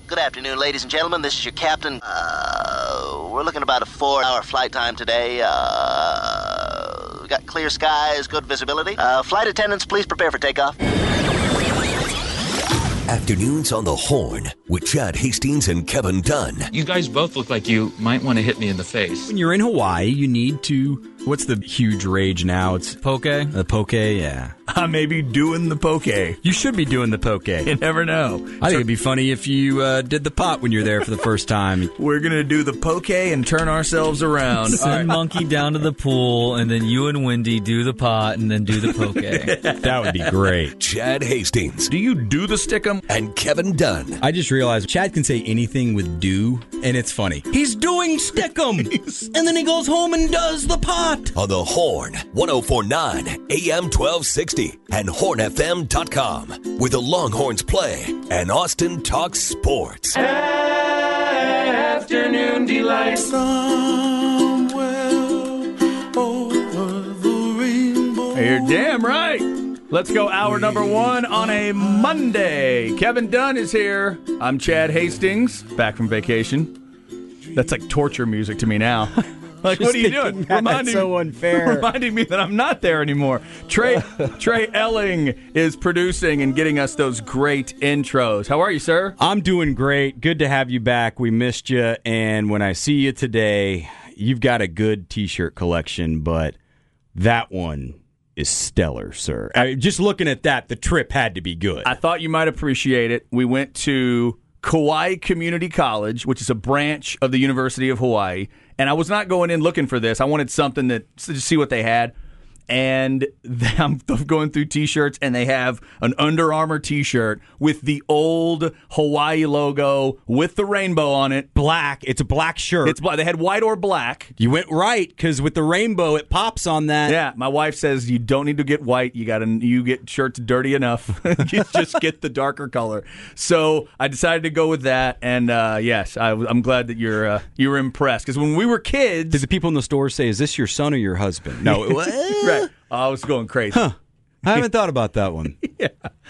Good afternoon, ladies and gentlemen. This is your captain. We're looking about a 4-hour flight time today. We got clear skies, good visibility. Flight attendants, please prepare for takeoff. Afternoons on the Horn with Chad Hastings and Kevin Dunn. You guys both look like you might want to hit me in the face. When you're in Hawaii, you need to... What's the huge rage now? It's poke? The poke, yeah. I may be doing the poke. You should be doing the poke. You never know. I think it'd be funny if you did the pot when you're there for the first time. We're going to do the poke and turn ourselves around. Send Monkey down to the pool, and then you and Wendy do the pot, and then do the poke. That would be great. Chad Hastings. Do you do the stickum? And Kevin Dunn. I just realized Chad can say anything with do, and it's funny. He's doing stickum! And then he goes home and does the pot! On the Horn, 104.9 AM 1260 and hornfm.com, where the Longhorns play and Austin talks sports. Afternoon delight. Somewhere over the rainbow. You're damn right. Let's go hour number one on a Monday. Kevin Dunn is here. I'm Chad Hastings, back from vacation. That's like torture music to me now. Like, what are you doing? That's so unfair. Reminding me that I'm not there anymore. Trey Elling is producing and getting us those great intros. How are you, sir? I'm doing great. Good to have you back. We missed you. And when I see you today, you've got a good T-shirt collection, but that one is stellar, sir. Just looking at that, the trip had to be good. I thought you might appreciate it. We went to Kauai Community College, which is a branch of the University of Hawaii. And I was not going in looking for this. I wanted something to see what they had. And I'm going through T-shirts, and they have an Under Armour T-shirt with the old Hawaii logo with the rainbow on it. Black. It's a black shirt. It's black. They had white or black. You went right, because with the rainbow, it pops on that. Yeah, my wife says you don't need to get white. You get shirts dirty enough. You just get the darker color. So I decided to go with that, and yes, I'm glad that you were impressed. Because when we were kids, did the people in the store say, "Is this your son or your husband?" No, it was. Right. I was going crazy. Huh. I haven't thought about that one. Yeah.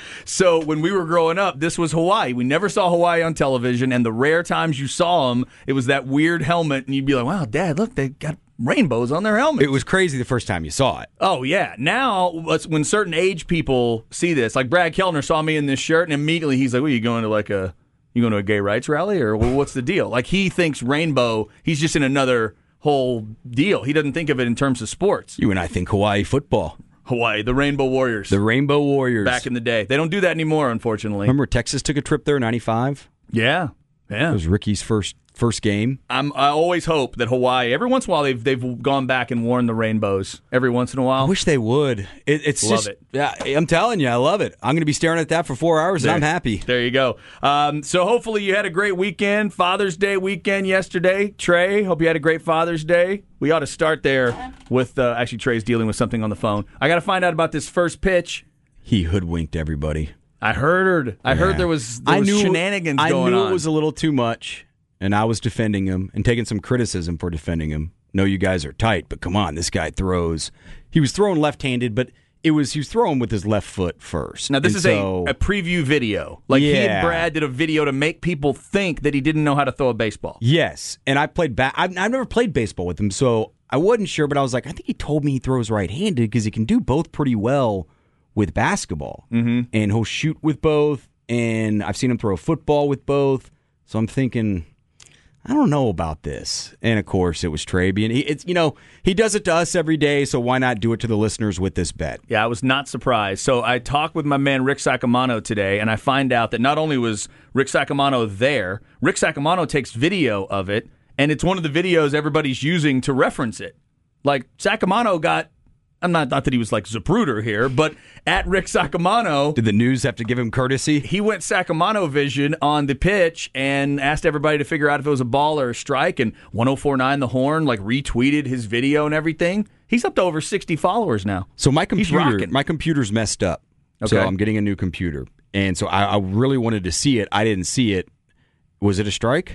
So when we were growing up, this was Hawaii. We never saw Hawaii on television, and the rare times you saw them, it was that weird helmet, and you'd be like, wow, Dad, look, they got rainbows on their helmets. It was crazy the first time you saw it. Oh, yeah. Now, when certain age people see this, like Brad Kellner saw me in this shirt, and immediately he's like, well, you going to a gay rights rally, or what's the deal? Like, he thinks rainbow, he's just in another whole deal. He doesn't think of it in terms of sports. You and I think Hawaii football. Hawaii, the Rainbow Warriors. The Rainbow Warriors. Back in the day. They don't do that anymore, unfortunately. Remember Texas took a trip there in 95? Yeah. It was Ricky's first game. I always hope that Hawaii, every once in a while, they've gone back and worn the rainbows. Every once in a while. I wish they would. It's love just, it. Yeah, I'm telling you, I love it. I'm going to be staring at that for 4 hours, and I'm happy. There you go. So hopefully you had a great weekend. Father's Day weekend yesterday. Trey, hope you had a great Father's Day. We ought to start there with, actually, Trey's dealing with something on the phone. I got to find out about this first pitch. He hoodwinked everybody. I heard there was shenanigans going on. I knew it was a little too much, and I was defending him and taking some criticism for defending him. No, you guys are tight, but come on, this guy throws. He was throwing left-handed, but he was throwing with his left foot first. Now, this is a preview video. Like, yeah. He and Brad did a video to make people think that he didn't know how to throw a baseball. Yes, and I played I've never played baseball with him, so I wasn't sure, but I was like, I think he told me he throws right-handed because he can do both pretty well with basketball. Mm-hmm. And he'll shoot with both, and I've seen him throw football with both, so I'm thinking, I don't know about this. And, of course, it was Trabian. He does it to us every day, so why not do it to the listeners with this bet? Yeah, I was not surprised. So I talked with my man Rick Sacamano today, and I find out that not only was Rick Sacamano there, Rick Sacamano takes video of it, and it's one of the videos everybody's using to reference it. Like, Sacamano got... I'm not that he was like Zapruder here, but at Rick Sacamano... Did the news have to give him courtesy? He went Sacamano vision on the pitch and asked everybody to figure out if it was a ball or a strike, and 104.9 The Horn retweeted his video and everything. He's up to over 60 followers now. So my computer's messed up. Okay. So I'm getting a new computer. And so I really wanted to see it. I didn't see it. Was it a strike?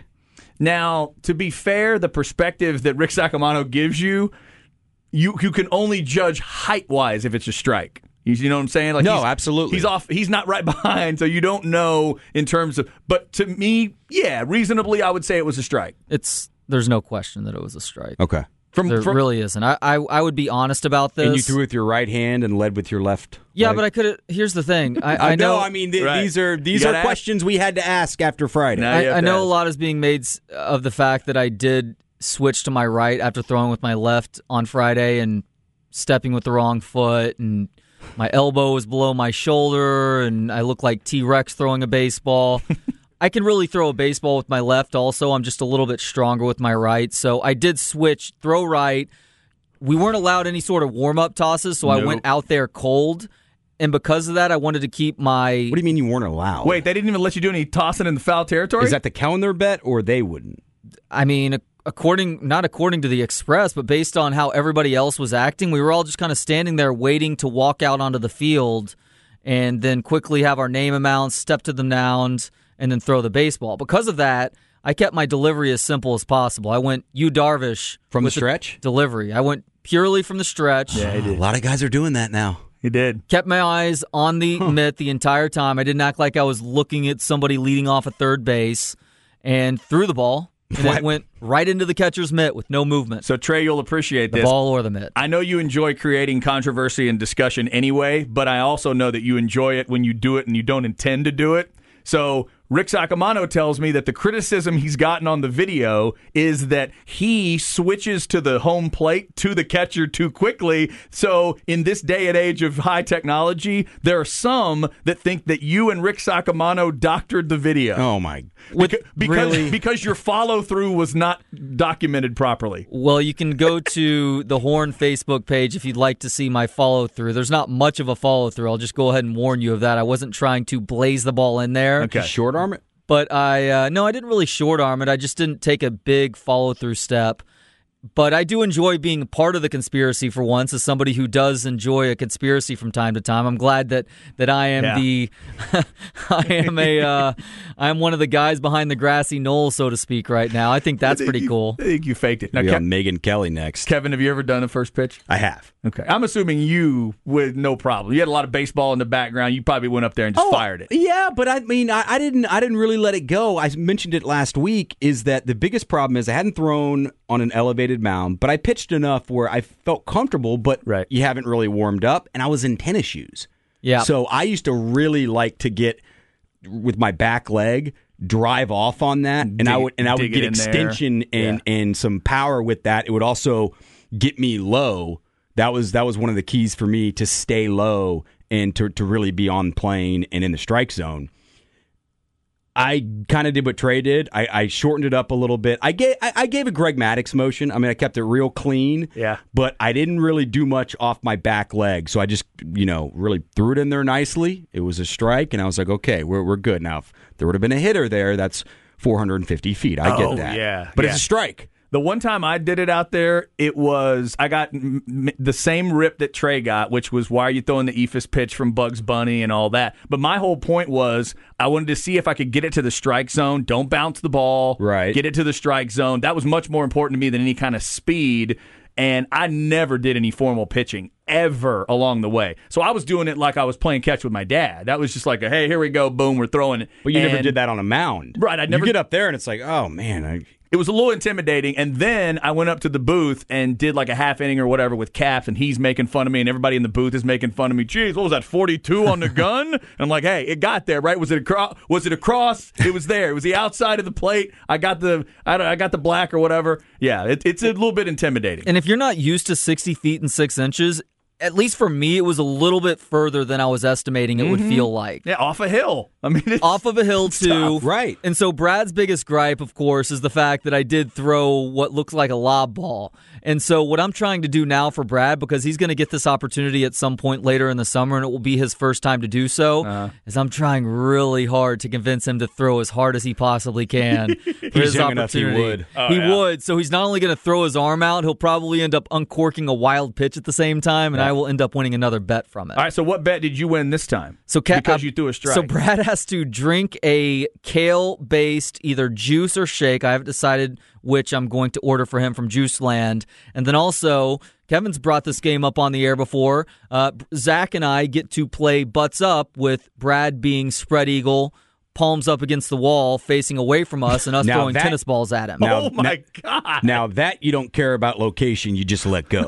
Now, to be fair, the perspective that Rick Sacamano gives you... You can only judge height-wise if it's a strike. You know what I'm saying? Like No, absolutely. He's off. He's not right behind, so you don't know in terms of. But to me, yeah, reasonably, I would say it was a strike. There's no question that it was a strike. Okay. There really isn't. I would be honest about this. And you threw with your right hand and led with your left. Yeah, leg. but I could have. Here's the thing. I know. I mean, Right. these are gotta questions we had to ask after Friday. Now you have I to know a ask. lot is being made of the fact that I did switch to my right after throwing with my left on Friday and stepping with the wrong foot, and my elbow was below my shoulder, and I look like T-Rex throwing a baseball. I can really throw a baseball with my left also. I'm just a little bit stronger with my right. So I did switch, throw right. We weren't allowed any sort of warm-up tosses, so I Nope. went out there cold. And because of that, I wanted to keep my... What do you mean you weren't allowed? Wait, they didn't even let you do any tossing in the foul territory? Is that the calendar bet or they wouldn't? I mean, not according to the Express, but based on how everybody else was acting, we were all just kind of standing there waiting to walk out onto the field and then quickly have our name announced, step to the mound, and then throw the baseball. Because of that, I kept my delivery as simple as possible. I went Yu Darvish From the with stretch? delivery. I went purely from the stretch. Yeah, he A did. lot of guys are doing that now. He did. Kept my eyes on the mitt the entire time. I didn't act like I was looking at somebody leading off at third base, and threw the ball. And it went right into the catcher's mitt with no movement. So, Trey, you'll appreciate The this. ball or the mitt. I know you enjoy creating controversy and discussion anyway, but I also know that you enjoy it when you do it and you don't intend to do it. So Rick Sacamano tells me that the criticism he's gotten on the video is that he switches to the home plate to the catcher too quickly. So in this day and age of high technology, there are some that think that you and Rick Sacamano doctored the video. Oh, my. Because your follow through was not documented properly. Well, you can go to the Horn Facebook page if you'd like to see my follow-through. There's not much of a follow-through. I'll just go ahead and warn you of that. I wasn't trying to blaze the ball in there. Okay. Short arm it? But I didn't really short arm it. I just didn't take a big follow-through step. But I do enjoy being a part of the conspiracy for once, as somebody who does enjoy a conspiracy from time to time. I'm glad that I am I'm one of the guys behind the grassy knoll, so to speak, right now. I think that's pretty cool. I think you faked it. Now, We got Megan Kelly next. Kevin, have you ever done a first pitch? I have. Okay. I'm assuming you with no problem. You had a lot of baseball in the background. You probably went up there and just fired it. Yeah, but I mean, I didn't really let it go. I mentioned it last week. Is that the biggest problem? Is I hadn't thrown on an elevated mound, but I pitched enough where I felt comfortable. But Right. you haven't really warmed up, and I was in tennis shoes. Yeah. So I used to really like to get with my back leg, drive off on that, and I would dig get it in there. extension and some power with that. It would also get me low. That was one of the keys for me to stay low and to really be on plane and in the strike zone. I kind of did what Trey did. I shortened it up a little bit. I gave a Greg Maddux motion. I mean, I kept it real clean. Yeah. But I didn't really do much off my back leg. So I just, really threw it in there nicely. It was a strike, and I was like, okay, we're good. Now, if there would have been a hitter there, that's 450 feet. I get that. yeah, But yeah. it's a strike. The one time I did it out there, I got the same rip that Trey got, which was, why are you throwing the eephus pitch from Bugs Bunny and all that? But my whole point was, I wanted to see if I could get it to the strike zone. Don't bounce the ball. Right. Get it to the strike zone. That was much more important to me than any kind of speed. And I never did any formal pitching ever along the way. So I was doing it like I was playing catch with my dad. That was just like, hey, here we go, boom, we're throwing it. But you never And- did that on a mound. Right, I never- You get up there, and it's like, oh, man. It was a little intimidating, and then I went up to the booth and did like a half inning or whatever with Caps, and he's making fun of me, and everybody in the booth is making fun of me. Geez, what was that, 42 on the gun? And I'm like, hey, it got there, right? Was it across? It was there. It was the outside of the plate. I got the black or whatever. Yeah, it's a little bit intimidating. And if you're not used to 60 feet and 6 inches, at least for me, it was a little bit further than I was estimating it would feel like. Yeah, off a hill. I mean, it's Off of a hill, too. tough. Right. And so Brad's biggest gripe, of course, is the fact that I did throw what looks like a lob ball. And so what I'm trying to do now for Brad, because he's going to get this opportunity at some point later in the summer, and it will be his first time to do so, is I'm trying really hard to convince him to throw as hard as he possibly can for his young enough, he opportunity. would. He would. So he's not only going to throw his arm out, he'll probably end up uncorking a wild pitch at the same time, and I will end up winning another bet from it. All right, so what bet did you win this time? So because you threw a strike. So Brad has to drink a kale-based either juice or shake. I haven't decided which I'm going to order for him from Juice Land. And then also, Kevin's brought this game up on the air before. Zach and I get to play butts up with Brad being spread eagle, palms up against the wall, facing away from us, and us throwing tennis balls at him. Oh, my God. Now that you don't care about location, you just let go.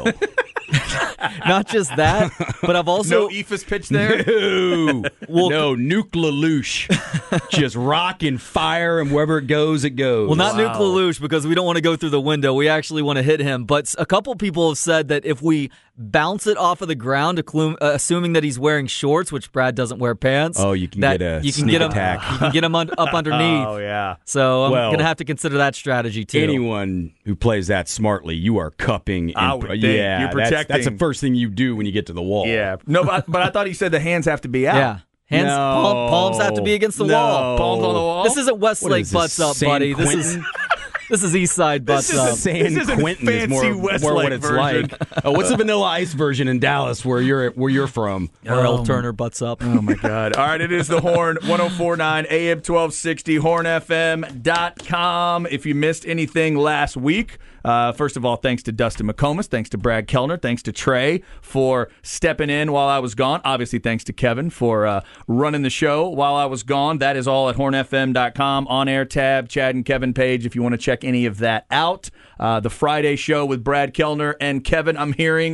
Not just that, but I've also... No Ephus pitch there? No, Nuke LaLoosh. Just rock and fire, and wherever it goes, it goes. Well, not Nuke LaLoosh, because we don't want to go through the window. We actually want to hit him. But a couple people have said that if we bounce it off of the ground, assuming that he's wearing shorts, which Brad doesn't wear pants. Oh, you can get a sneak attack. You can get him up underneath. Oh, yeah. So I'm going to have to consider that strategy, too. Anyone who plays that smartly, you are cupping. You're protecting. That's the first thing you do when you get to the wall. Yeah. No, but I thought he said the hands have to be out. Yeah. Palms have to be against the wall. Palms on the wall? This isn't Westlake butts up, buddy. This is East Side butts up. San Quentin is more what it's version. like. What's the Vanilla Ice version in Dallas where you're from? Earl Turner butts up. Oh, my God. All right, it is The Horn, 104.9 AM 1260, hornfm.com. If you missed anything last week, first of all, thanks to Dustin McComas, thanks to Brad Kellner, thanks to Trey for stepping in while I was gone. Obviously, thanks to Kevin for running the show while I was gone. That is all at hornfm.com, on-air tab, Chad and Kevin page if you want to check any of that out. The Friday show with Brad Kellner and Kevin, I'm hearing,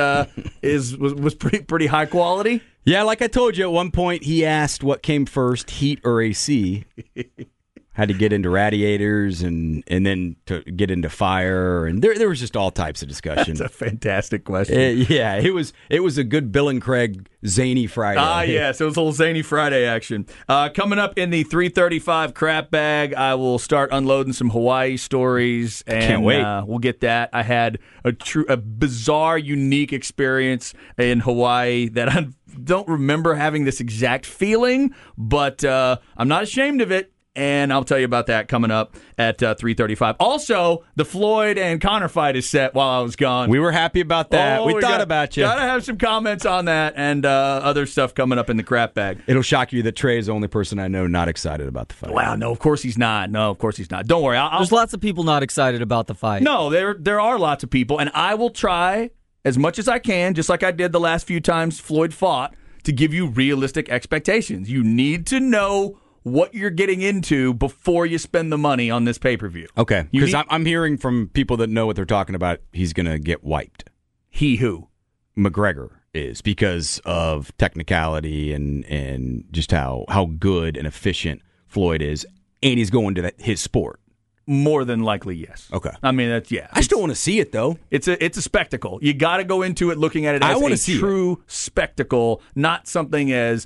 was pretty high quality. Yeah, like I told you, at one point he asked what came first, heat or AC. Had to get into radiators and then to get into fire, and there was just all types of discussion. That's a fantastic question. Yeah, it was a good Bill and Craig zany Friday. Yes, it was a little zany Friday action. Coming up in the 335 crap bag, I will start unloading some Hawaii stories, and can't wait. We'll get that. I had a bizarre, unique experience in Hawaii that I don't remember having this exact feeling, but I'm not ashamed of it. And I'll tell you about that coming up at 3:35. Also, the Floyd and Connor fight is set while I was gone. We were happy about that. We thought about you. Got to have some comments on that and other stuff coming up in the crap bag. It'll shock you that Trey is the only person I know not excited about the fight. Wow, no, of course he's not. Don't worry. There's lots of people not excited about the fight. No, there are lots of people, and I will try as much as I can, just like I did the last few times Floyd fought, to give you realistic expectations. You need to know what you're getting into before you spend the money on this pay-per-view. Okay, because I'm hearing from people that know what they're talking about, he's going to get wiped. He who? McGregor is, because of technicality and just how good and efficient Floyd is, and he's going to his sport. More than likely, yes. Okay. I mean, that's, yeah. I still want to see it, though. It's a spectacle. You got to go into it looking at it as a true spectacle, not something as...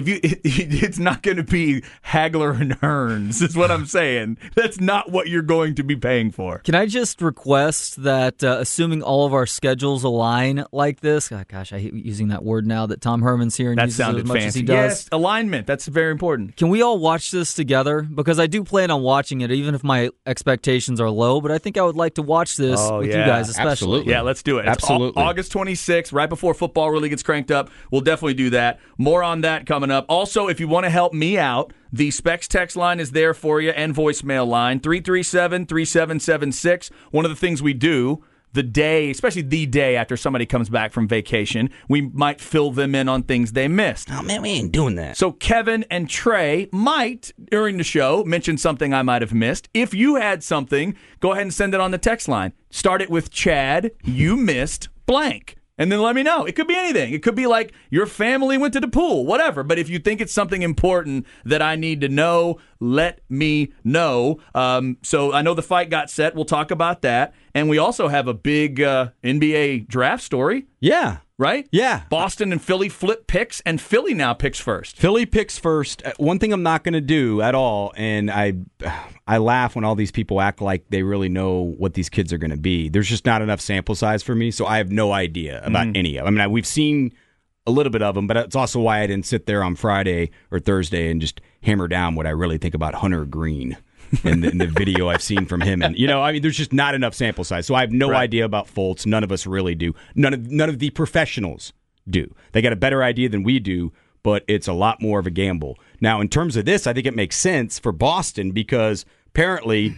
It's not going to be Hagler and Hearns, is what I'm saying. That's not what you're going to be paying for. Can I just request that, assuming all of our schedules align like this, gosh, I hate using that word now that Tom Herman's here and uses it as much as he does. Yes, alignment. That's very important. Can we all watch this together? Because I do plan on watching it, even if my expectations are low, but I think I would like to watch this with you guys especially. Absolutely. Yeah, let's do it. Absolutely. It's August 26th, right before football really gets cranked up. We'll definitely do that. More on that coming up. Also, if you want to help me out, the Specs text line is there for you, and voicemail line, 337-3776. One of the things we do the day, especially the day after somebody comes back from vacation, we might fill them in on things they missed. Oh, man, we ain't doing that. So Kevin and Trey might, during the show, mention something I might have missed. If you had something, go ahead and send it on the text line. Start it with Chad, you missed blank. And then let me know. It could be anything. It could be like your family went to the pool, whatever. But if you think it's something important that I need to know, let me know. So I know the fight got set. We'll talk about that. And we also have a big NBA draft story. Yeah. Right? Yeah. Boston and Philly flip picks, and Philly now picks first. Philly picks first. One thing I'm not going to do at all, and I laugh when all these people act like they really know what these kids are going to be. There's just not enough sample size for me, so I have no idea about any of them. I mean, we've seen a little bit of them, but it's also why I didn't sit there on Friday or Thursday and just hammer down what I really think about Hunter Green. in the video I've seen from him. And, there's just not enough sample size. So I have no idea about Fultz. None of us really do. None of the professionals do. They got a better idea than we do, but it's a lot more of a gamble. Now, in terms of this, I think it makes sense for Boston because apparently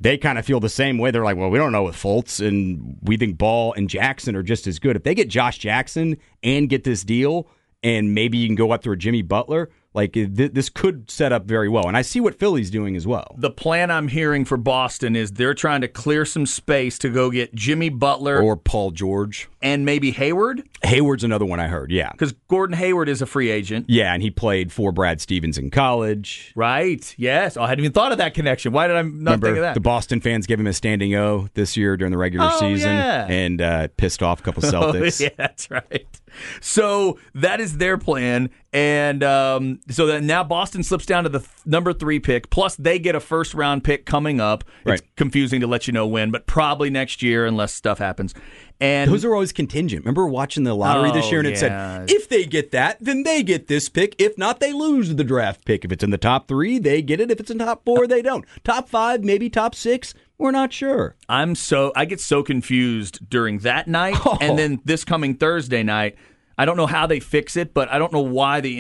they kind of feel the same way. They're like, well, we don't know with Fultz, and we think Ball and Jackson are just as good. If they get Josh Jackson and get this deal, and maybe you can go up through a Jimmy Butler, like this could set up very well. And I see what Philly's doing as well. The plan I'm hearing for Boston is they're trying to clear some space to go get Jimmy Butler Or Paul George. and maybe Hayward, Hayward's another one I heard, yeah. because Gordon Hayward is a free agent. Yeah, and he played for Brad Stevens in college. Right. Yes. I hadn't even thought of that connection. Why did I not Remember, think of that? the Boston fans gave him a standing O this year during the regular season yeah. and pissed off a couple Celtics. Oh, yeah, that's right. So that is their plan. And so that now Boston slips down to the number 3 pick, plus they get a first-round pick coming up. Right. It's confusing to let you know when, but probably next year unless stuff happens. And Those are always contingent. Remember watching the lottery this year and it yeah. said, if they get that, then they get this pick. If not, they lose the draft pick. If it's in the top 3, they get it. If it's in top 4, they don't. Top 5, maybe top 6, we're not sure. I get so confused during that night and then this coming Thursday night. I don't know how they fix it, but I don't know why the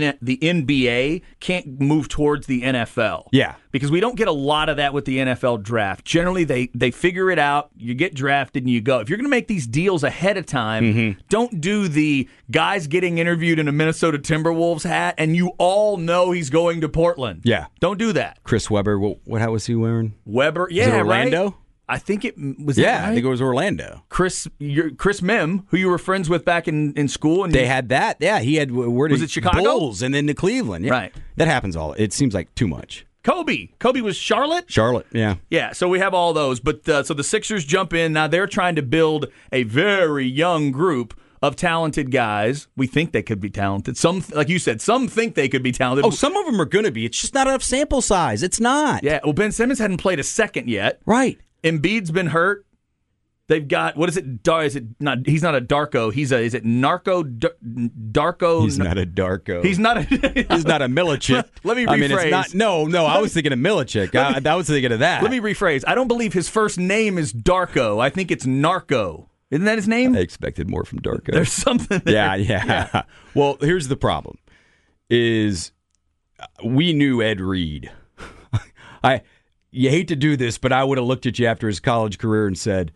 NBA can't move towards the NFL. Yeah. Because we don't get a lot of that with the NFL draft. Generally, they figure it out, you get drafted, and you go. If you're going to make these deals ahead of time, don't do the guys getting interviewed in a Minnesota Timberwolves hat, and you all know he's going to Portland. Yeah. Don't do that. Chris Webber, what hat was he wearing? Weber, yeah, Was it Orlando? right? I think it was. Yeah, that right? I think it was Orlando. Chris Mim, who you were friends with back in school, and They had that. Yeah, he had where Was did it Chicago? Bulls and then to Cleveland. Yeah. Right. That happens all. It seems like too much. Kobe was Charlotte. Charlotte, yeah. Yeah, so we have all those, but so the Sixers jump in now. They're trying to build a very young group of talented guys. We think they could be talented. Some, like you said, some think they could be talented. Oh, some of them are going to be. It's just not enough sample size. It's not. Yeah. Well, Ben Simmons hadn't played a second yet. Right. Embiid's been hurt. They've got, what is it? Is it not? He's not a Darko. Is it Narco? Darko? He's not a Darko. He's not a. He's not a Milicic. Let me rephrase. I mean, it's not. No. I was thinking of Milicic. I was thinking of that. Let me rephrase. I don't believe his first name is Darko. I think it's Narco. Isn't that his name? I expected more from Darko. There's something there. Yeah. Well, here's the problem: is we knew Ed Reed. You hate to do this, but I would have looked at you after his college career and said,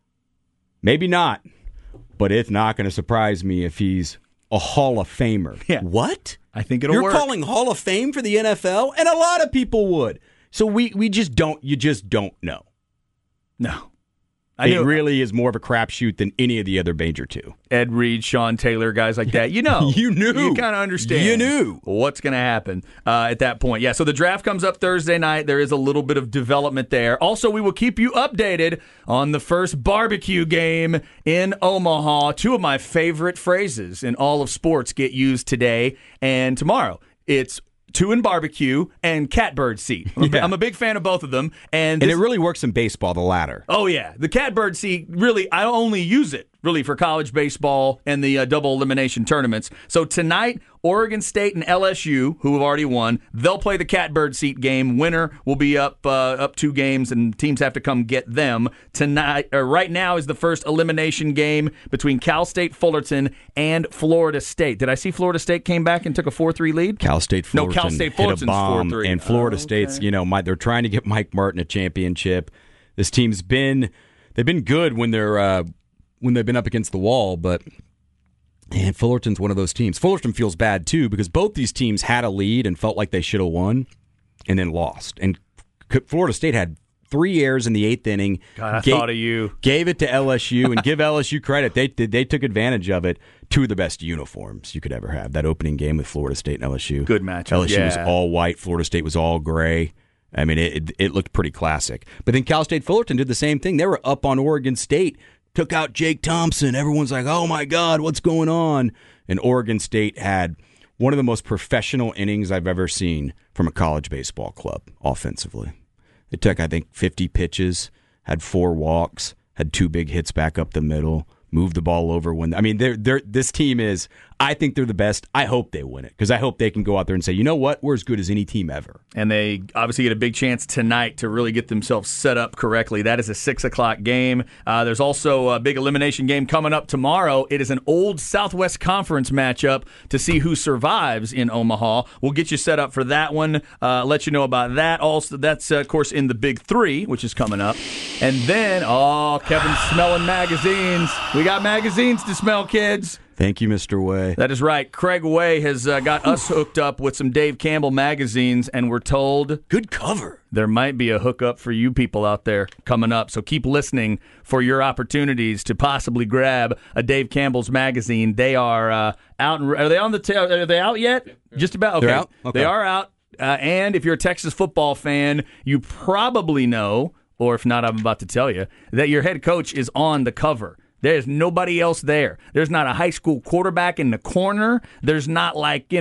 maybe not, but it's not going to surprise me if he's a Hall of Famer. Yeah. What? I think it'll You're work. calling Hall of Fame for the NFL? And a lot of people would. So we just don't, you just don't know. No. It really is more of a crapshoot than any of the other major two. Ed Reed, Sean Taylor, guys like that. You know. You knew. You kind of understand. You knew. What's going to happen at that point. Yeah, so the draft comes up Thursday night. There is a little bit of development there. Also, we will keep you updated on the first barbecue game in Omaha. Two of my favorite phrases in all of sports get used today and tomorrow. It's two in barbecue and catbird seat. I'm a big fan of both of them. And it really works in baseball, the latter. Oh, yeah. The catbird seat, really, I only use it, really, for college baseball and the double elimination tournaments. So tonight, Oregon State and LSU, who have already won, they'll play the catbird seat game. Winner will be up 2 games, and teams have to come get them. Tonight, right now is the first elimination game between Cal State Fullerton and Florida State. Did I see Florida State came back and took a 4-3 lead? Cal State Fullerton, Cal State hit Fullerton's a bomb, 4-3. and Florida State's, they're trying to get Mike Martin a championship. This team's they've been good when they've been up against the wall, but and Fullerton's one of those teams. Fullerton feels bad too because both these teams had a lead and felt like they should have won, and then lost. And Florida State had 3 errors in the 8th inning. God, I thought of you. Gave it to LSU, and give LSU credit. They took advantage of it. 2 of the best uniforms you could ever have. That opening game with Florida State and LSU. Good matchup. LSU was all white. Florida State was all gray. I mean, it looked pretty classic. But then Cal State Fullerton did the same thing. They were up on Oregon State, took out Jake Thompson. Everyone's like, oh, my God, what's going on? And Oregon State had one of the most professional innings I've ever seen from a college baseball club offensively. They took, I think, 50 pitches, had 4 walks, had 2 big hits back up the middle, moved the ball over. This team is, I think they're the best. I hope they win it because I hope they can go out there and say, you know what, we're as good as any team ever. And they obviously get a big chance tonight to really get themselves set up correctly. That is a 6 o'clock game. There's also a big elimination game coming up tomorrow. It is an old Southwest Conference matchup to see who survives in Omaha. We'll get you set up for that one, let you know about that. Also, that's, of course, in the Big Three, which is coming up. And then, Kevin's smelling magazines. We got magazines to smell, kids. Thank you, Mr. Way. That is right. Craig Way has got us hooked up with some Dave Campbell magazines, and we're told Good cover. there might be a hookup for you people out there coming up. So keep listening for your opportunities to possibly grab a Dave Campbell's magazine. They are out. Are they on the? Are they out yet? Just about. Okay, They're out? Okay. They are out. And if you're a Texas football fan, you probably know, or if not, I'm about to tell you that your head coach is on the cover. There's nobody else there. There's not a high school quarterback in the corner. There's not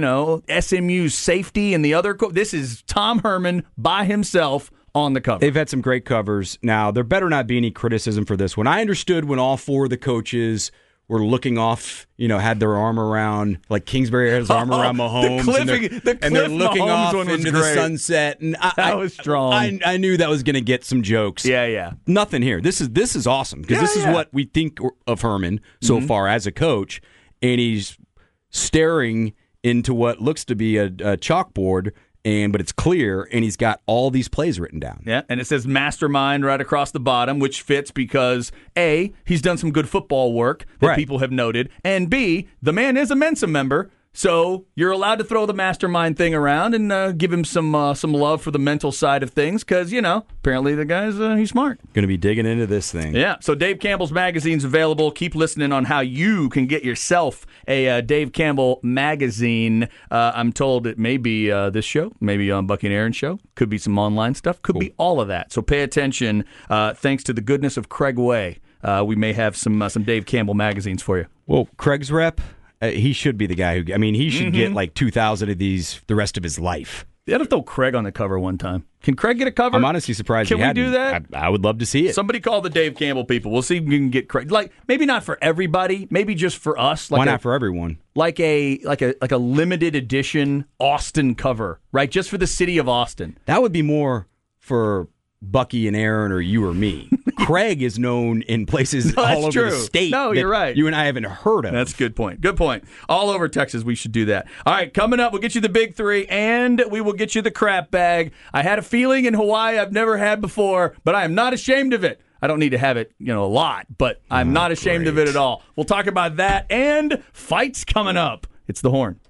SMU's safety and the other. This is Tom Herman by himself on the cover. They've had some great covers. Now, there better not be any criticism for this one. I understood when all four of the coaches were looking off, had their arm around, like Kingsbury had his arm around Mahomes. And they're looking Mahomes off one was into the great. sunset. And That was strong. I knew that was going to get some jokes. Yeah. Nothing here. This is awesome because this is what we think of Herman so far as a coach, and he's staring into what looks to be a chalkboard, but it's clear, and he's got all these plays written down. Yeah, and it says mastermind right across the bottom, which fits because A, he's done some good football work that people have noted, and B, the man is a Mensa member. So you're allowed to throw the mastermind thing around and give him some love for the mental side of things because, apparently the guy's he's smart. Going to be digging into this thing. Yeah, so Dave Campbell's magazine's available. Keep listening on how you can get yourself a Dave Campbell magazine. I'm told it may be this show, maybe on Bucky and Aaron's show. Could be some online stuff. Could be all of that. So pay attention. Thanks to the goodness of Craig Way, we may have some Dave Campbell magazines for you. Well, Craig's rep, he should be the guy he should get like 2,000 of these the rest of his life. They had to throw Craig on the cover one time. Can Craig get a cover? I'm honestly surprised Can he we hadn't. do that? I would love to see it. Somebody call the Dave Campbell people. We'll see if we can get Craig. Maybe not for everybody. Maybe just for us. Why not for everyone? Like a limited edition Austin cover, right? Just for the city of Austin. That would be more for Bucky and Aaron or you or me. Craig is known in places all over the state. No, you're right. You and I haven't heard of. That's a good point. Good point. All over Texas, we should do that. All right, coming up, we'll get you the Big Three, and we will get you the crap bag. I had a feeling in Hawaii I've never had before, but I am not ashamed of it. I don't need to have it, a lot, but I'm not ashamed of it at all. We'll talk about that and fights coming up. It's the Horn.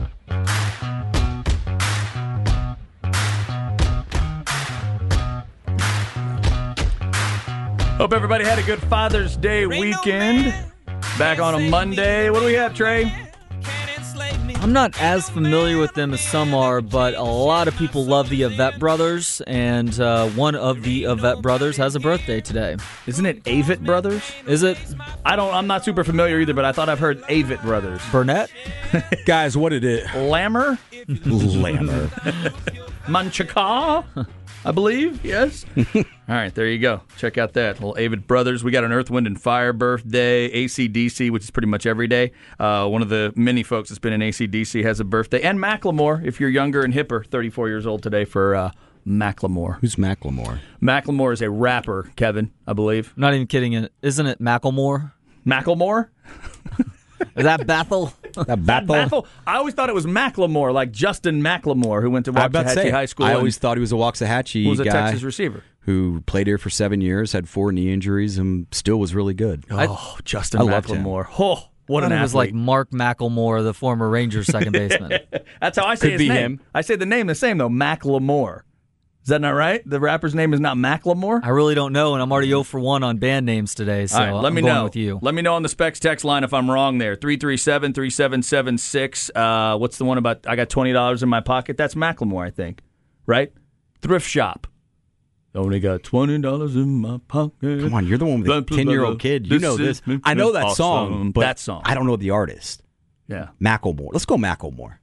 Hope everybody had a good Father's Day weekend. Back on a Monday. What do we have, Trey? I'm not as familiar with them as some are, but a lot of people love the Avett Brothers, and one of the Avett Brothers has a birthday today. Isn't it Avett Brothers? Is it? I'm not super familiar either, but I thought I've heard Avett Brothers. Burnett? Guys, what did it? Lammer? Lammer. Manchaca? I believe, yes. All right, there you go. Check out that. Little Avett Brothers. We got an Earth, Wind, and Fire birthday. AC/DC, which is pretty much every day. One of the many folks that's been in AC/DC has a birthday. And Macklemore, if you're younger and hipper, 34 years old today for Macklemore. Who's Macklemore? Macklemore is a rapper, Kevin, I believe. I'm not even kidding. Isn't it Macklemore? Macklemore? Is that Bethel? Bethel? I always thought it was Macklemore, like Justin Macklemore, who went to Waxahachie High School. I always thought he was a Waxahachie was a guy Texas receiver who played here for 7 years, had 4 knee injuries, and still was really good. Justin I loved him. Macklemore. Oh, what an athlete. It was like Mark McElmore, the former Rangers second baseman. That's how I say Could his be name. him. I say the name the same, though, Macklemore. Is that not right? The rapper's name is not Macklemore? I really don't know, and I'm already 0 for 1 on band names today, so All right, let I'm me going know. with you. Let me know on the Specs text line if I'm wrong there. 337-3776. What's the one about I got $20 in my pocket? That's Macklemore, I think. Right? Thrift shop. Only got $20 in my pocket. Come on, you're the one with the 10-year-old kid. You know this. I know that song, but that song. I don't know the artist. Yeah. Macklemore. Let's go Macklemore.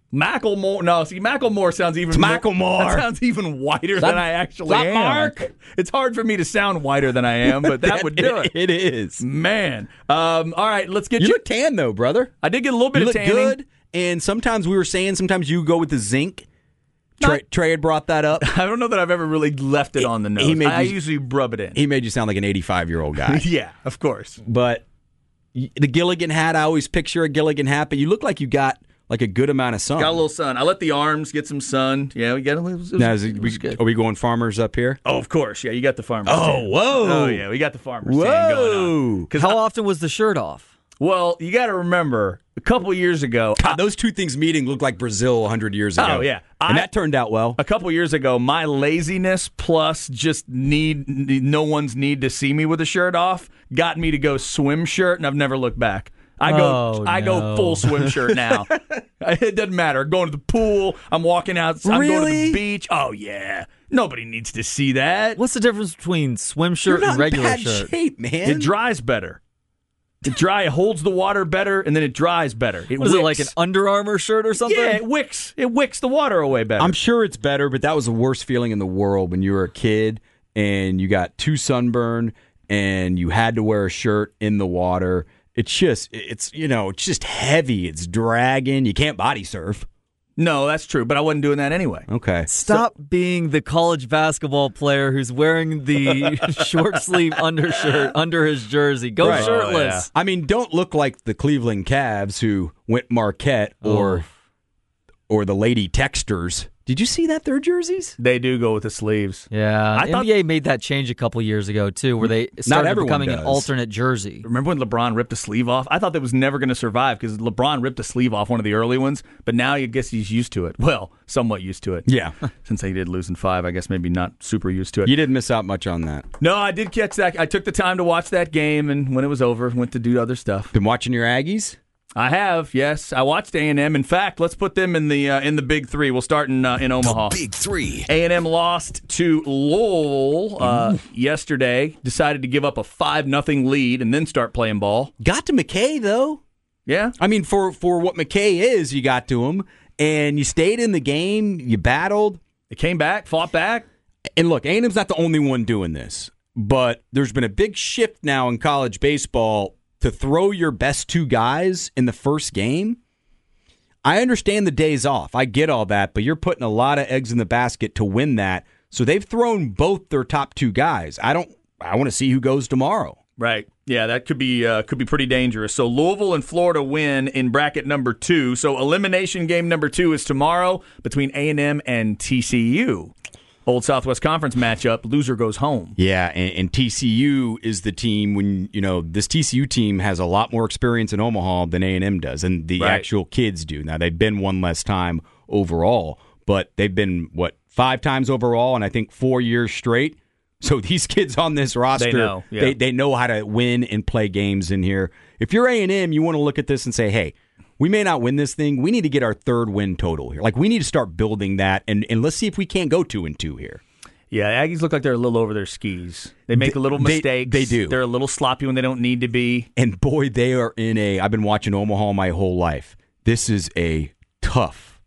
Macklemore. No, see, Macklemore sounds even Macklemore. That sounds even whiter than I actually am. Mark? It's hard for me to sound whiter than I am, but that would do it. It is. Man. All right, let's get You look tan, though, brother. I did get a little bit You of look tanning. good. And sometimes we were saying, sometimes you go with the zinc. Trey had brought that up. I don't know that I've ever really left it on the nose. I usually rub it in. He made you sound like an 85-year-old guy. Yeah, of course. But the Gilligan hat, I always picture a Gilligan hat, but you look like you got like a good amount of sun. Got a little sun. I let the arms get some sun. Yeah, we got a little. Now, are we going farmers up here? Oh, of course. Yeah, you got the farmers. Oh, tan. whoa. Oh, yeah, we got the farmers tan going on. How often was the shirt off? Well, you got to remember, a couple years ago. God, those two things meeting looked like Brazil 100 years ago. Oh, yeah. And that turned out well. A couple years ago, my laziness plus just no one's need to see me with a shirt off got me to go swim shirt, and I've never looked back. I go full swim shirt now. It doesn't matter. Going to the pool. I'm walking out. I'm going to the beach. Oh, yeah. Nobody needs to see that. What's the difference between swim shirt You're not and regular in bad shirt? shape, man. It dries better. It holds the water better, and then it dries better. What is it, like an Under Armour shirt or something? Yeah, it wicks the water away better. I'm sure it's better, but that was the worst feeling in the world when you were a kid and you got too sunburned and you had to wear a shirt in the water. It's just heavy. It's dragging. You can't body surf. No, that's true, but I wasn't doing that anyway. Okay. Stop being the college basketball player who's wearing the short sleeve undershirt under his jersey. Go shirtless. Oh, yeah. I mean, don't look like the Cleveland Cavs who went Marquette or the Lady Texters. Did you see that, their jerseys? They do go with the sleeves. Yeah, I thought NBA made that change a couple years ago, too, where they started becoming an alternate jersey. Remember when LeBron ripped a sleeve off? I thought that was never going to survive because LeBron ripped a sleeve off one of the early ones, but now I guess he's used to it. Well, somewhat used to it. Yeah. Since he did lose in 5, I guess maybe not super used to it. You didn't miss out much on that. No, I did catch that. I took the time to watch that game, and when it was over, went to do other stuff. Been watching your Aggies? I have, yes. I watched A&M. In fact, let's put them in the Big Three. We'll start in Omaha. Big Three. A&M lost to Lowell yesterday. Decided to give up a 5-0 lead and then start playing ball. Got to McKay, though. Yeah. I mean, for what McKay is, you got to him, and you stayed in the game. You battled. They came back, fought back. And look, A&M's not the only one doing this, but there's been a big shift now in college baseball to throw your best two guys in the first game. I understand the days off. I get all that, but you're putting a lot of eggs in the basket to win that. So they've thrown both their top two guys. I want to see who goes tomorrow. Right. Yeah, that could be pretty dangerous. So Louisville and Florida win in bracket number 2. So elimination game number 2 is tomorrow between A&M and TCU. Old Southwest Conference matchup, loser goes home. Yeah, and TCU is the team when, this TCU team has a lot more experience in Omaha than A&M does, and the actual kids do. Now, they've been one less time overall, but they've been, 5 times overall, and I think 4 years straight. So these kids on this roster, they know how to win and play games in here. If you're A&M, you want to look at this and say, hey, we may not win this thing. We need to get our 3rd win total here. Like, we need to start building that, and let's see if we can't go 2-2 here. Yeah, Aggies look like they're a little over their skis. They make a little mistakes. They do. They're a little sloppy when they don't need to be. And boy, they are I've been watching Omaha my whole life. This is a tough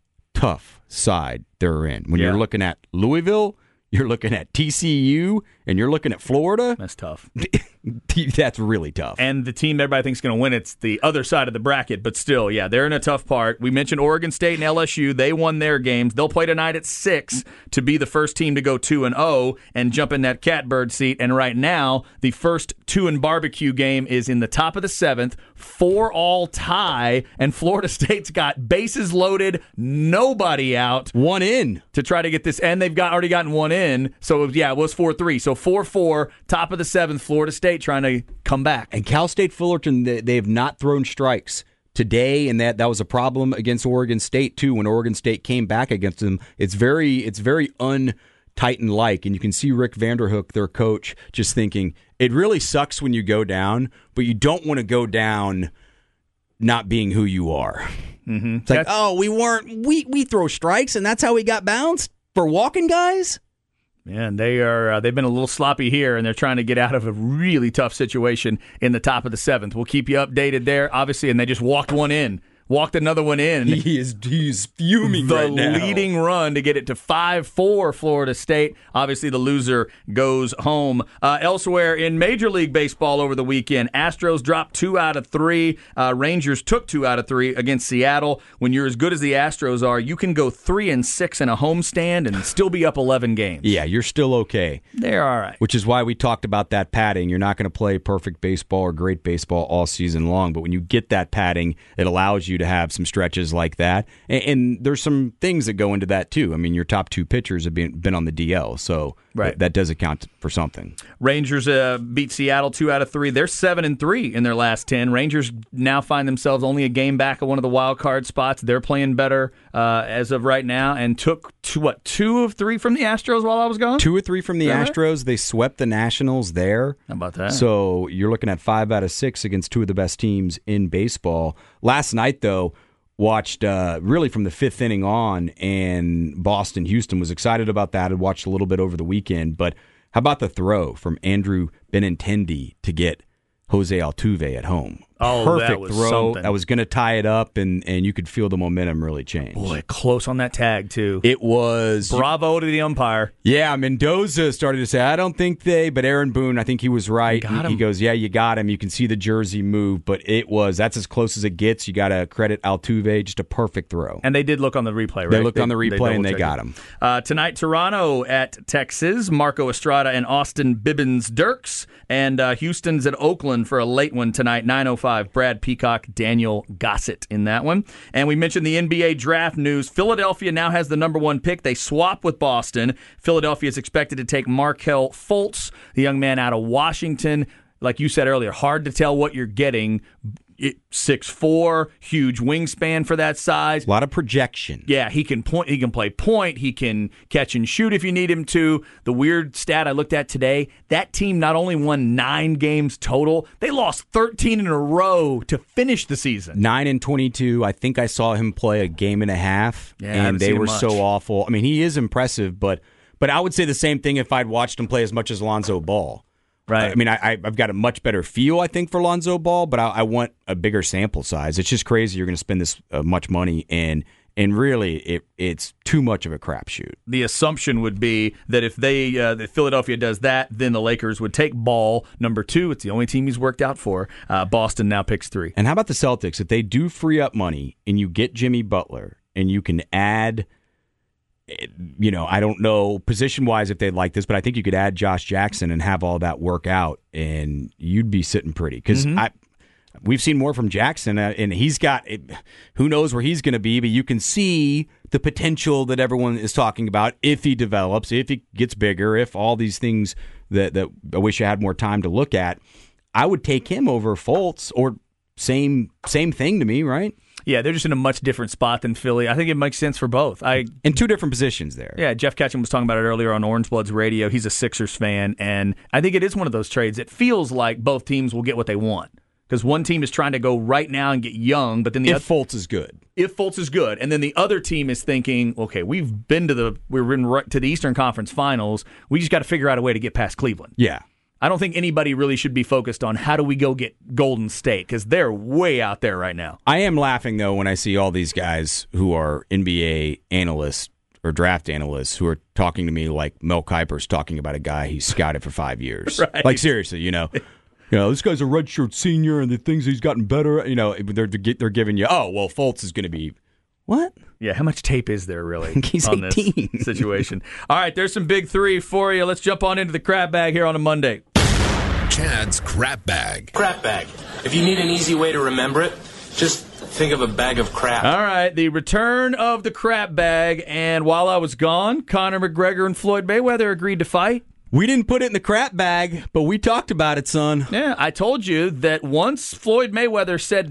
side they're in. When you're looking at Louisville, you're looking at TCU, and you're looking at Florida. That's tough. That's really tough. And the team everybody thinks is going to win, it's the other side of the bracket. But still, yeah, they're in a tough part. We mentioned Oregon State and LSU. They won their games. They'll play tonight at 6 to be the first team to go 2-0 and jump in that catbird seat. And right now, the first 2-and-barbecue game is in the top of the 7th, 4-all tie, and Florida State's got bases loaded, nobody out. 1 in. To try to get this, and they've already gotten 1 in. So, yeah, it was 4-3. So 4-4, top of the 7th, Florida State trying to come back. And Cal State Fullerton, they have not thrown strikes today, and that was a problem against Oregon State too. When Oregon State came back against them, it's very un-Titan-like, and you can see Rick Vanderhook, their coach, just thinking it really sucks when you go down, but you don't want to go down not being who you are. Mm-hmm. It's like, we throw strikes, and that's how we got bounced for walking guys. Man, they've been a little sloppy here, and they're trying to get out of a really tough situation in the top of the 7th. We'll keep you updated there, obviously, and they just walked 1 in walked another one in. He's fuming The right now. leading run to get it to 5-4 Florida State. Obviously, the loser goes home. Elsewhere in Major League Baseball over the weekend, Astros dropped 2 out of 3. Rangers took 2 out of 3 against Seattle. When you're as good as the Astros are, you can go 3-6 in a homestand and still be up 11 games. Yeah, you're still okay. They're all right. Which is why we talked about that padding. You're not going to play perfect baseball or great baseball all season long, but when you get that padding, it allows you to have some stretches like that. And there's some things that go into that, too. I mean, your top 2 pitchers have been on the DL, so Right. that does account for something. Rangers beat Seattle 2 out of 3. They're 7-3 in their last 10. Rangers now find themselves only a game back of one of the wild card spots. They're playing better as of right now, and took 2 of 3 from the Astros while I was gone. 2 or 3 from the Is that right? Astros. They swept the Nationals there. How about that? So you're looking at 5 out of 6 against 2 of the best teams in baseball. Last night, though, watched really from the 5th inning on, and Boston-Houston. Was excited about that. I watched a little bit over the weekend. But how about the throw from Andrew Benintendi to get Jose Altuve at home? Oh, Perfect that was throw. something. That was going to tie it up, and you could feel the momentum really change. Boy, close on that tag, too. It was... Bravo to the umpire. Yeah, Mendoza started to say, I don't think they, but Aaron Boone, I think he was right. Got He him. goes, yeah, you got him. You can see the jersey move, but that's as close as it gets. You got to credit Altuve, just a perfect throw. And they did look on the replay, right? They looked on the replay and they got double-checked him. Tonight, Toronto at Texas. Marco Estrada and Austin Bibbins-Dirks. And Houston's at Oakland for a late one tonight, 9:05. Brad Peacock, Daniel Gossett in that one. And we mentioned the NBA draft news. Philadelphia now has the number 1 pick. They swap with Boston. Philadelphia is expected to take Markelle Fultz, the young man out of Washington. Like you said earlier, hard to tell what you're getting. 6'4", huge wingspan for that size. A lot of projection. Yeah, he can point. He can play point. He can catch and shoot if you need him to. The weird stat I looked at today, that team not only won 9 games total, they lost 13 in a row to finish the season. 9-22. I think I saw him play a game and a half, Yeah, I haven't and they seen were him much. so awful. I mean, he is impressive, but I would say the same thing if I'd watched him play as much as Lonzo Ball. Right. I mean, I've got a much better feel, I think, for Lonzo Ball, but I want a bigger sample size. It's just crazy you're going to spend this much money, and really it's too much of a crapshoot. The assumption would be that if that Philadelphia does that, then the Lakers would take Ball number 2. It's the only team he's worked out for. Boston now picks 3. And how about the Celtics? If they do free up money and you get Jimmy Butler and you can add, I don't know position-wise if they'd like this, but I think you could add Josh Jackson and have all that work out, and you'd be sitting pretty. Because we've seen more from Jackson, and he's got who knows where he's going to be, but you can see the potential that everyone is talking about if he develops, if he gets bigger, if all these things that I wish I had more time to look at. I would take him over Fultz, or same thing to me, right? Yeah, they're just in a much different spot than Philly. I think it makes sense for both. In 2 different positions there. Yeah, Jeff Ketchum was talking about it earlier on Orange Blood's radio. He's a Sixers fan, and I think it is one of those trades. It feels like both teams will get what they want, because one team is trying to go right now and get young, but then the If Fultz is good. If Fultz is good, and then the other team is thinking, okay, we've been to the Eastern Conference Finals. We just got to figure out a way to get past Cleveland. Yeah. I don't think anybody really should be focused on how do we go get Golden State, because they're way out there right now. I am laughing, though, when I see all these guys who are NBA analysts or draft analysts who are talking to me like Mel Kiper's talking about a guy he's scouted for 5 years. Right. Like, seriously, this guy's a redshirt senior and the things he's gotten better. They're giving you, Fultz is going to be, what? Yeah, how much tape is there really He's on 18. this situation? All right, there's some big 3 for you. Let's jump on into the crab bag here on a Monday. Chad's Crap Bag. Crap bag. If you need an easy way to remember it, just think of a bag of crap. All right, the return of the crap bag. And while I was gone, Conor McGregor and Floyd Mayweather agreed to fight. We didn't put it in the crap bag, but we talked about it, son. Yeah, I told you that once Floyd Mayweather said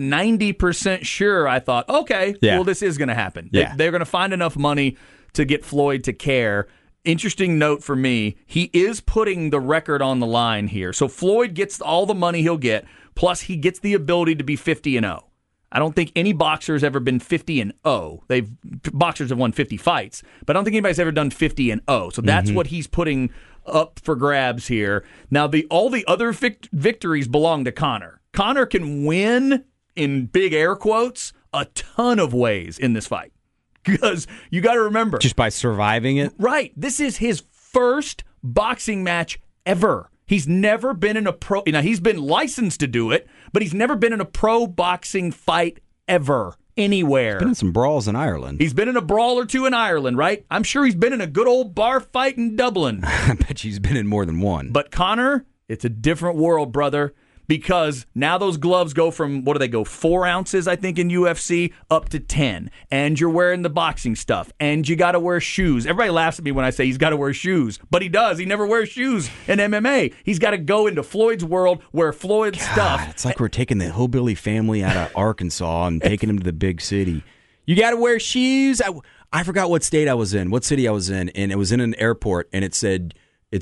90% sure, I thought, okay, well, this is going to happen. Yeah. They're going to find enough money to get Floyd to care. Interesting note for me, he is putting the record on the line here. So Floyd gets all the money he'll get, plus he gets the ability to be 50-0. I don't think any boxer has ever been 50-0. Boxers have won 50 fights, but I don't think anybody's ever done 50-0. So that's what he's putting up for grabs here. Now, all the other victories belong to Conor. Conor can win, in big air quotes, a ton of ways in this fight. Because you got to remember. Just by surviving it? Right. This is his first boxing match ever. He's never been in a pro. Now, he's been licensed to do it, but he's never been in a pro boxing fight ever, anywhere. Been in some brawls in Ireland. He's been in a brawl or two in Ireland, right? I'm sure he's been in a good old bar fight in Dublin. I bet he's been in more than one. But Conor, it's a different world, brother. Because now those gloves go from, 4 ounces, I think, in UFC, up to 10. And you're wearing the boxing stuff. And you got to wear shoes. Everybody laughs at me when I say he's got to wear shoes. But he does. He never wears shoes in MMA. He's got to go into Floyd's world, wear Floyd's stuff. It's like we're taking the hillbilly family out of Arkansas and taking them to the big city. You got to wear shoes. I forgot what state I was in, what city I was in. And it was in an airport. And it said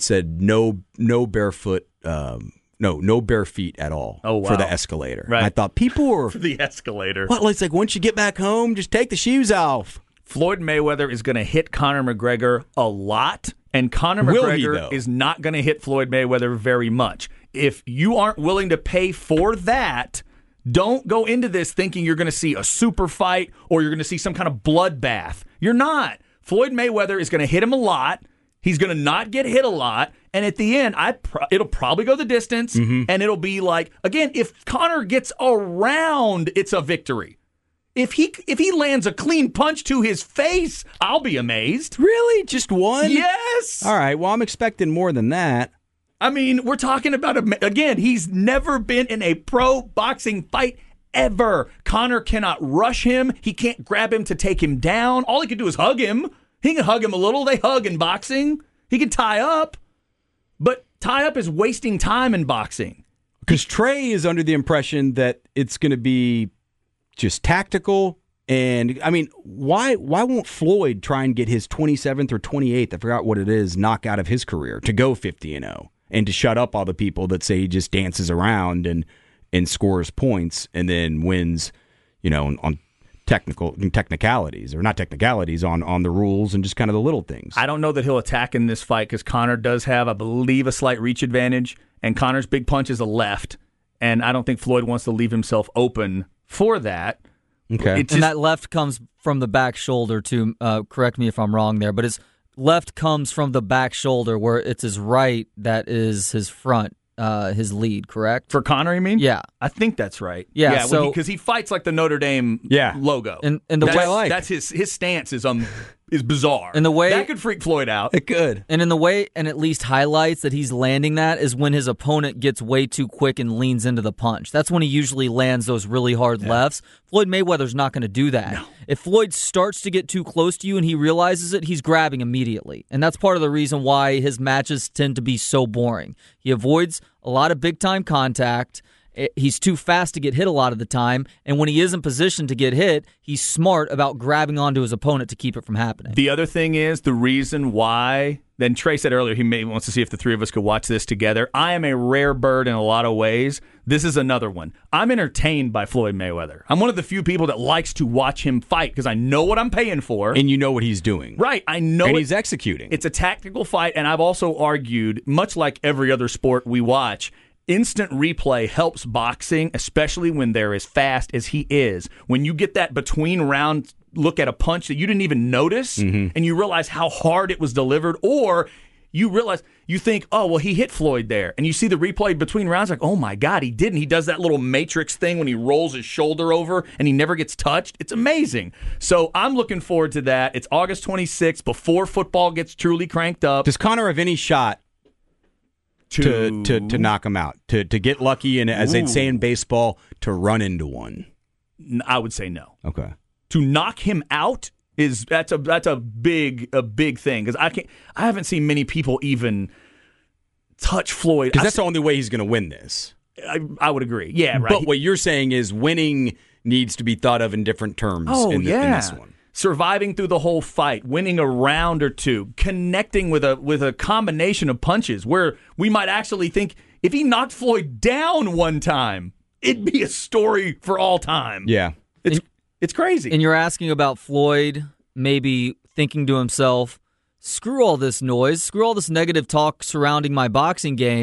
no barefoot no bare feet at all for the escalator. Right. I thought people were... For the escalator. What? It's like once you get back home, just take the shoes off. Floyd Mayweather is going to hit Conor McGregor a lot, and Conor Will he, McGregor though? is not going to hit Floyd Mayweather very much. If you aren't willing to pay for that, don't go into this thinking you're going to see a super fight or you're going to see some kind of bloodbath. You're not. Floyd Mayweather is going to hit him a lot. He's going to not get hit a lot. And at the end, it'll probably go the distance. And it'll be like, again, if Conor gets around, it's a victory. If he lands a clean punch to his face, I'll be amazed. Really? Just one? Yes. All right. Well, I'm expecting more than that. I mean, we're talking about, again, he's never been in a pro boxing fight ever. Conor cannot rush him. He can't grab him to take him down. All he can do is hug him. He can hug him a little. They hug in boxing. He can tie up. But tie up is wasting time in boxing. Because Trey is under the impression that it's going to be just tactical. And, I mean, why won't Floyd try and get his 27th or 28th, I forgot what it is, knockout of his career, to go 50-0 and to shut up all the people that say he just dances around and scores points and then wins, on technicalities, or not technicalities, on the rules and just kind of the little things. I don't know that he'll attack in this fight because Conor does have, I believe, a slight reach advantage, and Conor's big punch is a left, and I don't think Floyd wants to leave himself open for that. Okay. And that left comes from the back shoulder, too. Correct me if I'm wrong there, but his left comes from the back shoulder, where it's his right that is his front. His lead, correct? For Conor, you mean? Yeah. I think that's right. Yeah, so... because he fights like the Notre Dame logo. And the way I like. That's his stance is bizarre. And the way... That could freak Floyd out. It could. And in the way, and at least highlights that he's landing that is when his opponent gets way too quick and leans into the punch. That's when he usually lands those really hard lefts. Floyd Mayweather's not going to do that. No. If Floyd starts to get too close to you and he realizes it, he's grabbing immediately. And that's part of the reason why his matches tend to be so boring. He avoids a lot of big-time contact. He's too fast to get hit a lot of the time, and when he is in position to get hit, he's smart about grabbing onto his opponent to keep it from happening. The other thing is the reason why, then Trey said earlier he wants to see if the three of us could watch this together. I am a rare bird in a lot of ways. This is another one. I'm entertained by Floyd Mayweather. I'm one of the few people that likes to watch him fight because I know what I'm paying for. And you know what he's doing. Right. I know. And he's executing. It's a tactical fight, and I've also argued, much like every other sport we watch, instant replay helps boxing, especially when they're as fast as he is. When you get that between round look at a punch that you didn't even notice, and you realize how hard it was delivered, or you think, oh, well, he hit Floyd there, and you see the replay between rounds, like, oh my God, he didn't. He does that little matrix thing when he rolls his shoulder over and he never gets touched. It's amazing. So I'm looking forward to that. It's August 26th, before football gets truly cranked up. Does Conor have any shot to knock him out, to get lucky, and as they'd say in baseball, to run into one? I would say no. Okay. To knock him out that's a big thing, because I haven't seen many people even touch Floyd. Because that's the only way he's going to win this. I would agree. Yeah, right. But what you're saying is winning needs to be thought of in different terms. In this one. Surviving through the whole fight, winning a round or two, connecting with a combination of punches where we might actually think if he knocked Floyd down one time, it'd be a story for all time. Yeah. It's crazy. And you're asking about Floyd maybe thinking to himself, screw all this noise, screw all this negative talk surrounding my boxing game.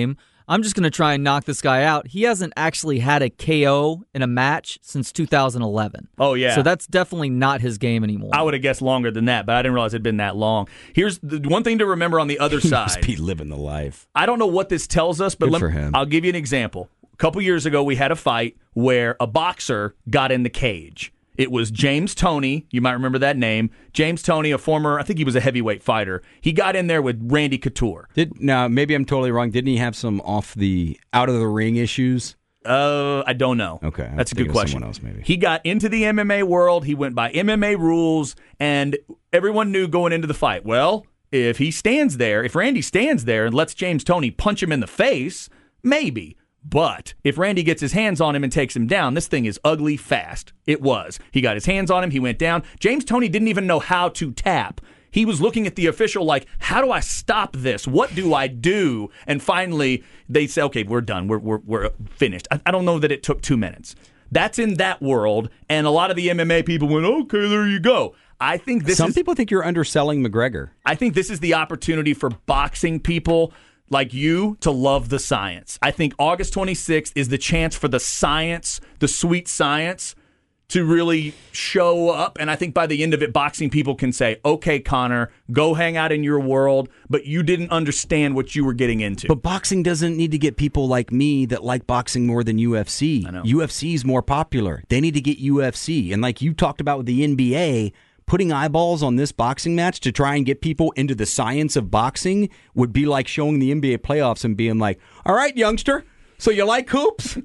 I'm just going to try and knock this guy out. He hasn't actually had a KO in a match since 2011. Oh, yeah. So that's definitely not his game anymore. I would have guessed longer than that, but I didn't realize it'd been that long. Here's the one thing to remember on the other He side. must be living the life. I don't know what this tells us, but Good for him. I'll give you an example. A couple years ago, we had a fight where a boxer got in the cage. It was James Toney. You might remember that name. James Toney, a former, I think he was a heavyweight fighter. He got in there with Randy Couture. Now, maybe I'm totally wrong. Didn't he have some out of the ring issues? I don't know. Okay, that's a good thinking of question. someone else, maybe. He got into the MMA world. He went by MMA rules, and everyone knew going into the fight, well, if he stands there, if Randy stands there and lets James Toney punch him in the face, maybe. But if Randy gets his hands on him and takes him down, this thing is ugly fast. It was. He got his hands on him. He went down. James Toney didn't even know how to tap. He was looking at the official like, how do I stop this? What do I do? And finally, they say, okay, we're done. We're finished. I don't know that it took 2 minutes. That's in that world. And a lot of the MMA people went, okay, there you go. I think Some people think you're underselling McGregor. I think this is the opportunity for boxing people like you to love the science. I think August 26th is the chance for the science, the sweet science, to really show up. And I think by the end of it, boxing people can say, okay, Conor, go hang out in your world, but you didn't understand what you were getting into. But boxing doesn't need to get people like me that like boxing more than UFC. I know. UFC is more popular. They need to get UFC. And like you talked about with the NBA, putting eyeballs on this boxing match to try and get people into the science of boxing would be like showing the NBA playoffs and being like, all right, youngster, so you like hoops?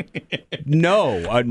No.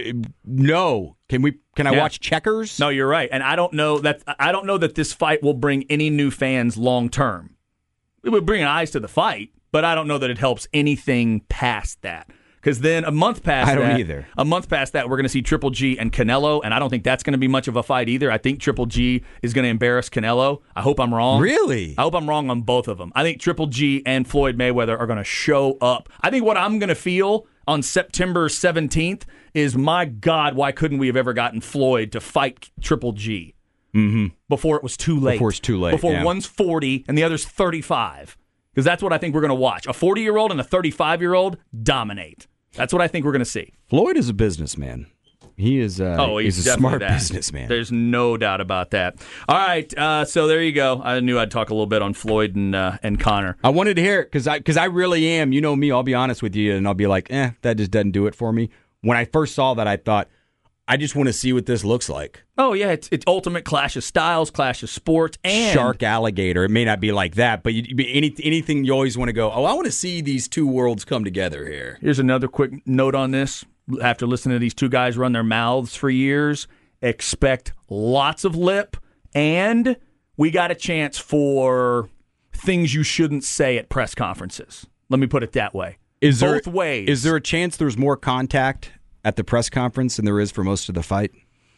No. Can I watch checkers? No, you're right. And I don't know that this fight will bring any new fans long term. It would bring eyes to the fight, but I don't know that it helps anything past that. Because then a month past that, we're going to see Triple G and Canelo, and I don't think that's going to be much of a fight either. I think Triple G is going to embarrass Canelo. I hope I'm wrong. Really? I hope I'm wrong on both of them. I think Triple G and Floyd Mayweather are going to show up. I think what I'm going to feel on September 17th is, my God, why couldn't we have ever gotten Floyd to fight Triple G before it was too late? Before it's too late, Before yeah. one's 40 and the other's 35. Because that's what I think we're going to watch. A 40-year-old and a 35-year-old dominate. That's what I think we're going to see. Floyd is a businessman. He is he's a smart businessman. There's no doubt about that. All right, so there you go. I knew I'd talk a little bit on Floyd and Conor. I wanted to hear it because I really am. You know me, I'll be honest with you, and I'll be like, that just doesn't do it for me. When I first saw that, I thought, I just want to see what this looks like. Oh, yeah, it's ultimate clash of styles, clash of sports, and Shark alligator. It may not be like that, but anything you always want to go, I want to see these two worlds come together here. Here's another quick note on this. After listening to these two guys run their mouths for years, expect lots of lip, and we got a chance for things you shouldn't say at press conferences. Let me put it that way. Both ways. Is there a chance there's more contact at the press conference than there is for most of the fight?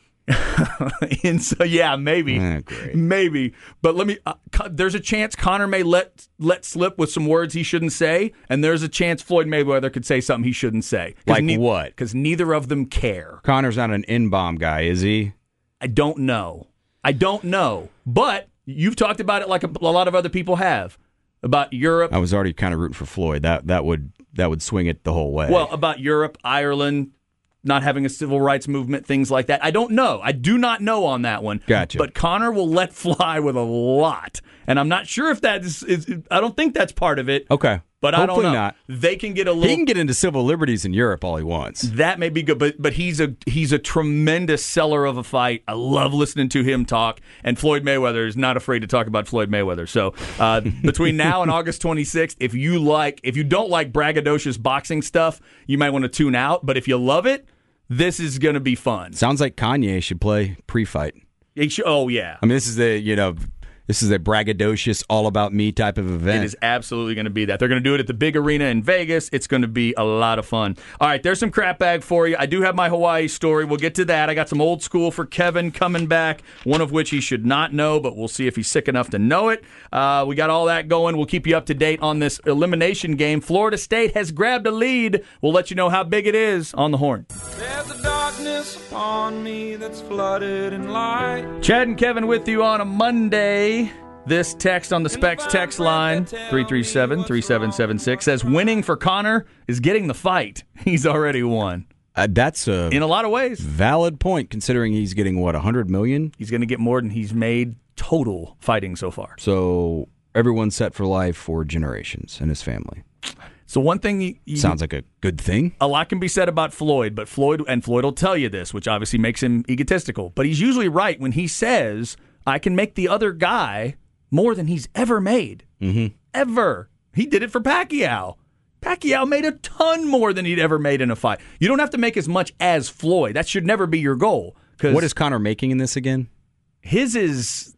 And so, yeah, maybe. Great. Maybe. But there's a chance Conor may let slip with some words he shouldn't say, and there's a chance Floyd Mayweather could say something he shouldn't say. Like what? Because neither of them care. Conor's not an N-bomb guy, is he? I don't know. But you've talked about it like a lot of other people have. About Europe. I was already kind of rooting for Floyd. That would swing it the whole way. Well, about Europe, Ireland, not having a civil rights movement, things like that. I don't know. I do not know on that one. Gotcha. But Conor will let fly with a lot. And I'm not sure if that is I don't think that's part of it. Okay. But hopefully I don't know. Not. They can get a little. He can get into civil liberties in Europe all he wants. That may be good, but he's a tremendous seller of a fight. I love listening to him talk, and Floyd Mayweather is not afraid to talk about Floyd Mayweather. So between now and August 26th, if you don't like braggadocious boxing stuff, you might want to tune out. But if you love it, this is going to be fun. Sounds like Kanye should play pre-fight. Oh yeah. I mean, this is a braggadocious, all about me type of event. It is absolutely going to be that. They're going to do it at the big arena in Vegas. It's going to be a lot of fun. All right, there's some crap bag for you. I do have my Hawaii story. We'll get to that. I got some old school for Kevin coming back, one of which he should not know, but we'll see if he's sick enough to know it. We got all that going. We'll keep you up to date on this elimination game. Florida State has grabbed a lead. We'll let you know how big it is on the Horn. There's a darkness upon me that's flooded in light. Chad and Kevin with you on a Monday. This text on the Specs text line, 337-3776, says winning for Conor is getting the fight. He's already won. That's In a lot of ways. valid point, considering he's getting, $100 million? He's going to get more than he's made total fighting so far. So everyone's set for life for generations in his family. So one thing Sounds like a good thing. a lot can be said about Floyd, but Floyd will tell you this, which obviously makes him egotistical. But he's usually right when he says, I can make the other guy more than he's ever made. Mm-hmm. Ever. He did it for Pacquiao. Pacquiao made a ton more than he'd ever made in a fight. You don't have to make as much as Floyd. That should never be your goal. What is Conor making in this again? His is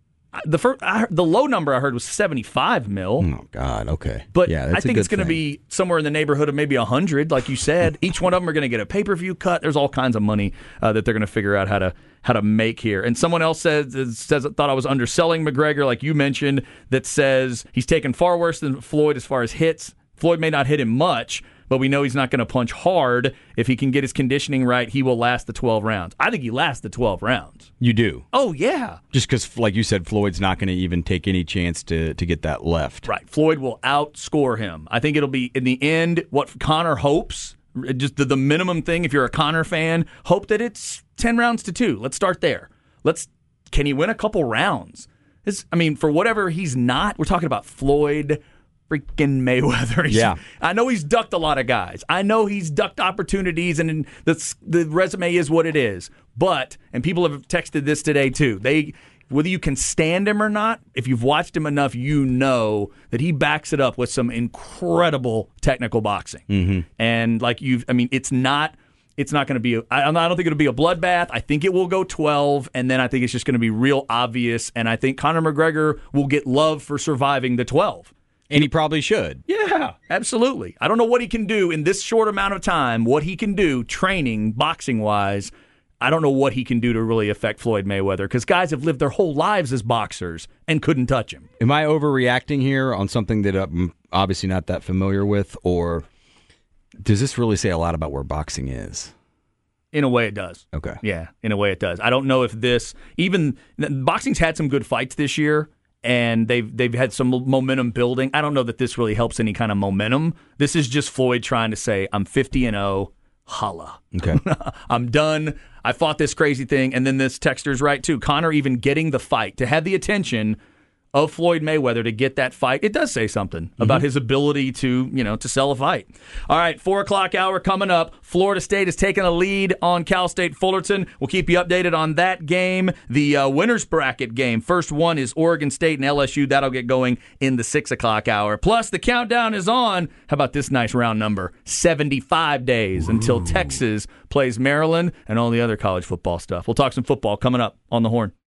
the low number I heard was $75 million. Oh, God, okay. But yeah, that's I think a it's good going to thing. be somewhere in the neighborhood of maybe 100, like you said. Each one of them are going to get a pay-per-view cut. There's all kinds of money that they're going to figure out how to make here. And someone else says thought I was underselling McGregor, like you mentioned, that says he's taken far worse than Floyd as far as hits. Floyd may not hit him much, but we know he's not going to punch hard. If he can get his conditioning right, he will last the 12 rounds. I think he lasts the 12 rounds. You do? Oh, yeah. Just because, like you said, Floyd's not going to even take any chance to get that left. Right. Floyd will outscore him. I think it'll be, in the end, what Conor hopes, just the minimum thing, if you're a Conor fan, hope that it's 10 rounds to 2. Let's start there. Can he win a couple rounds? For whatever he's not, we're talking about Floyd freaking Mayweather. Yeah. I know he's ducked a lot of guys. I know he's ducked opportunities, and the resume is what it is. But, and people have texted this today too, whether you can stand him or not, if you've watched him enough, you know that he backs it up with some incredible technical boxing. Mm-hmm. And it's not going to be, I don't think it'll be a bloodbath. I think it will go 12, and then I think it's just going to be real obvious, and I think Conor McGregor will get love for surviving the 12. And he probably should. Yeah, absolutely. I don't know what he can do in this short amount of time, what he can do training, boxing-wise. I don't know what he can do to really affect Floyd Mayweather, because guys have lived their whole lives as boxers and couldn't touch him. Am I overreacting here on something that I'm obviously not that familiar with, or does this really say a lot about where boxing is? In a way, it does. Okay. Yeah, in a way, it does. I don't know if boxing's had some good fights this year, and they've had some momentum building. I don't know that this really helps any kind of momentum. This is just Floyd trying to say, I'm 50-0, holla. Okay. I'm done. I fought this crazy thing. And then this texter's right, too. Conor even getting the fight, to have the attention of Floyd Mayweather to get that fight, it does say something about his ability to sell a fight. All right, 4 o'clock hour coming up. Florida State is taking a lead on Cal State Fullerton. We'll keep you updated on that game. The winner's bracket game. First one is Oregon State and LSU. That'll get going in the 6 o'clock hour. Plus, the countdown is on. How about this nice round number? 75 days until Texas plays Maryland and all the other college football stuff. We'll talk some football coming up on the Horn.